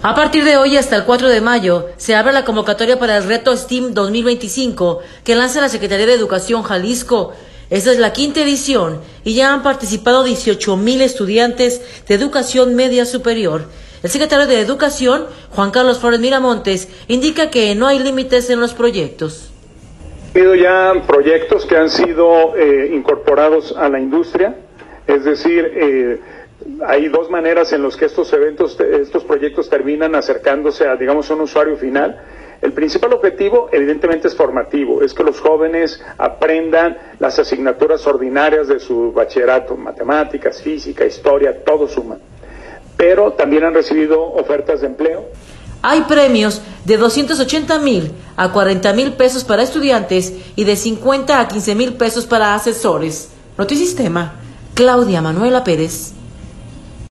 A partir de hoy hasta el 4 de mayo se abre la convocatoria para el reto STEAM 2025 que lanza la Secretaría de Educación Jalisco. Esta es la quinta edición y ya han participado 18,000 estudiantes de educación media superior. El secretario de Educación, Juan Carlos Flores Miramontes, indica que no hay límites en los proyectos. Ha habido ya proyectos que han sido incorporados a la industria, es decir, hay dos maneras en las que estos proyectos terminan acercándose a, digamos, un usuario final. El principal objetivo, evidentemente, es formativo, es que los jóvenes aprendan las asignaturas ordinarias de su bachillerato, matemáticas, física, historia, todo suma. Pero también han recibido ofertas de empleo. Hay premios de 280,000 a 40,000 pesos para estudiantes y de 50 a 15,000 pesos para asesores. Notisistema, Claudia Manuela Pérez.